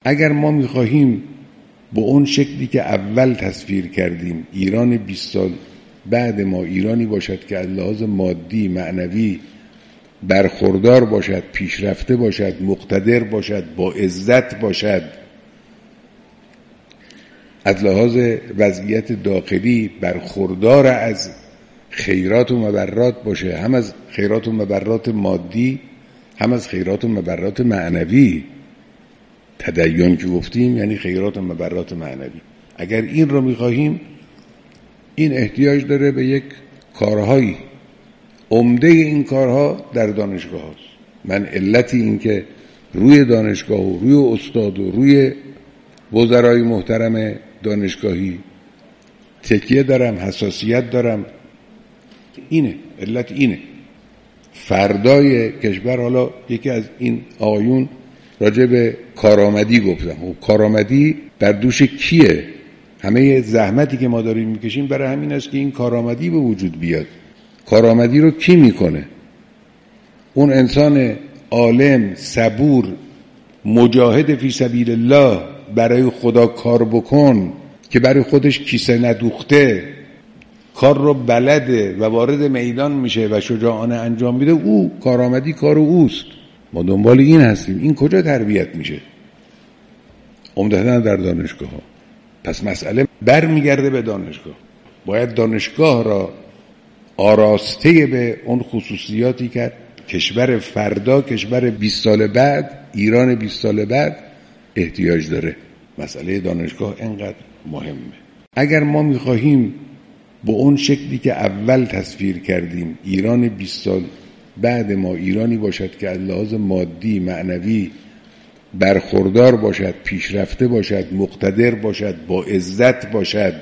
اگر ما میخواهیم به اون شکلی که اول تصویر کردیم ایران 20 سال بعد ما ایرانی باشد که از لحاظ مادی معنوی برخوردار باشد، پیشرفته باشد، مقتدر باشد، با عزت باشد، از لحاظ وضعیت داخلی برخوردار از خیرات و مبرات باشه، هم از خیرات و مبرات مادی هم از خیرات و مبرات معنوی. تدین که گفتیم یعنی خیرات و مبرات معنوی. اگر این رو میخواهیم این احتیاج داره به یک کارهایی. عمده این کارها در دانشگاه هاست. من علتی این که روی دانشگاه و روی استاد و روی وزرای محترم دانشگاهی تکیه دارم، حساسیت دارم، اینه علت اینه. فردای کشور، حالا یکی از این آقایون راجع به کارآمدی گفتم، کارآمدی بر دوش کیه؟ همه زحمتی که ما داریم میکشیم برای همین است که این کارآمدی به وجود بیاد. کارآمدی رو کی میکنه؟ اون انسان عالم، صبور، مجاهد فی سبیل الله، برای خدا کار بکن که برای خودش کیسه ندوخته، کار رو بلده و وارد میدان میشه و شجاعانه انجام میده، او کارآمدی کار اوست. ما دنبال این هستیم. این کجا تربیت میشه؟ عمدتاً در دانشگاه ها. پس مسئله برمیگرده به دانشگاه. باید دانشگاه را آراسته به اون خصوصیاتی که کشور فردا، کشور 20 سال بعد، ایران 20 سال بعد احتیاج داره. مسئله دانشگاه اینقدر مهمه. اگر ما میخواهیم به اون شکلی که اول تصویر کردیم ایران 20 سال بعد ما ایرانی باشد که از لحاظ مادی معنوی برخوردار باشد، پیشرفته باشد، مقتدر باشد، با عزت باشد،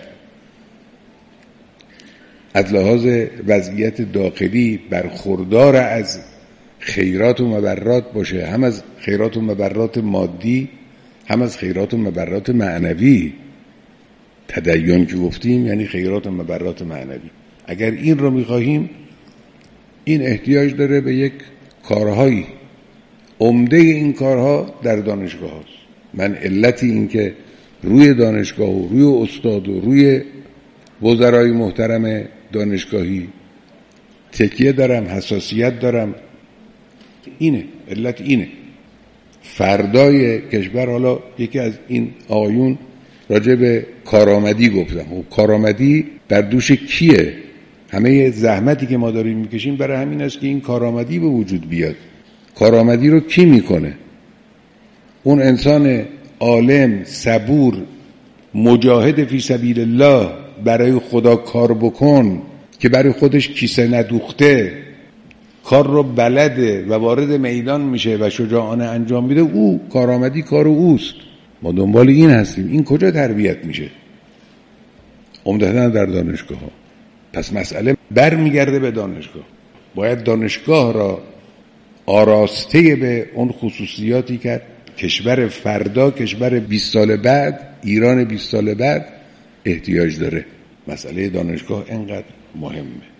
از لحاظ وضعیت داخلی برخوردار از خیرات و مبرات باشه، هم از خیرات و مبرات مادی هم از خیرات و مبرات معنوی. تدین که گفتیم یعنی خیرات و مبرات معنوی. اگر این رو میخواهیم این احتیاج داره به یک کارهایی. عمده این کارها در دانشگاه هاست. من علتی این که روی دانشگاه و روی استاد و روی وزرای محترم دانشگاهی تکیه دارم، حساسیت دارم، اینه علت اینه. فردای کشور، حالا یکی از این آقایون راجع به کارآمدی گفتم، کارآمدی بر دوش کیه؟ همه زحمتی که ما داریم میکشیم برای همین است که این کارآمدی به وجود بیاد. کارآمدی رو کی میکنه؟ اون انسان عالم، صبور، مجاهد فی سبیل الله، برای خدا کار بکن که برای خودش کیسه ندوخته، کار رو بلده و وارد میدان میشه و شجاعانه انجام میده، او کارآمدی کار اوست. ما دنبال این هستیم. این کجا تربیت میشه؟ عمدتاً در دانشگاه ها. پس مسئله برمیگرده به دانشگاه. باید دانشگاه را آراسته به اون خصوصیاتی که کشور فردا، کشور 20 سال بعد، ایران 20 سال بعد احتیاج داره. مسئله دانشگاه اینقدر مهمه.